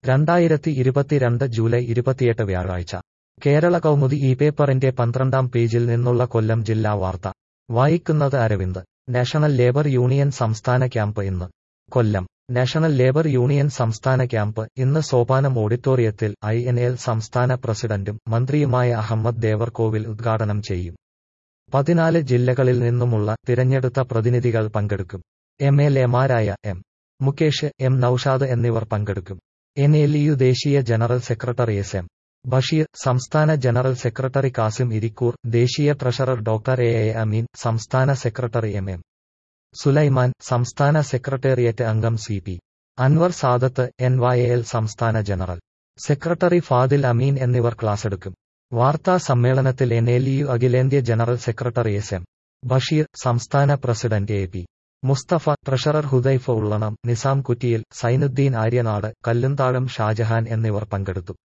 2022 July 28 വ്യാഴാഴ്ച കേരള കൗമുദി ഈ പേപ്പറിന്റെ 12-ാം പേജിൽ നിന്നുള്ള കൊല്ലം ജില്ലാ വാർത്ത വായിക്കുന്നത് അരവിന്ദ്. നാഷണൽ ലേബർ യൂണിയൻ സംസ്ഥാന ക്യാമ്പ് ഇന്ന്. കൊല്ലം നാഷണൽ ലേബർ യൂണിയൻ സംസ്ഥാന ക്യാമ്പ് ഇന്ന് സോപാനം ഓഡിറ്റോറിയത്തിൽ INL സംസ്ഥാന പ്രസിഡന്റും മന്ത്രിയുമായ അഹമ്മദ് ദേവർകോവിൽ ഉദ്ഘാടനം ചെയ്യും. 14 ജില്ലകളിൽ നിന്നുമുള്ള തിരഞ്ഞെടുത്ത പ്രതിനിധികൾ പങ്കെടുക്കും. MLA-മാരായ M. മുകേഷ്, M. നൌഷാദ് എന്നിവർ പങ്കെടുക്കും. NLU ദേശീയ ജനറൽ സെക്രട്ടറി SM. ബഷീർ, സംസ്ഥാന ജനറൽ സെക്രട്ടറി കാസിം ഇരിക്കൂർ, ദേശീയ ട്രഷറർ ഡോക്ടർ AA അമീൻ, സംസ്ഥാന സെക്രട്ടറി MM. സുലൈമാൻ, സംസ്ഥാന സെക്രട്ടേറിയറ്റ് അംഗം CP. അൻവർ സാദത്ത്, NYAL സംസ്ഥാന ജനറൽ സെക്രട്ടറി ഫാദിൽ അമീൻ എന്നിവർ ക്ലാസെടുക്കും. വാർത്താ സമ്മേളനത്തിൽ NLU അഖിലേന്ത്യാ ജനറൽ സെക്രട്ടറി SM. ബഷീർ, സംസ്ഥാന president AP. Mustafa, treasurer Hudaifa Ullanam, Nizam Kuttiyil, Sainudheen Aryanad, Kallumthazham Shajahan എന്നിവർ പങ്കെടുത്തു.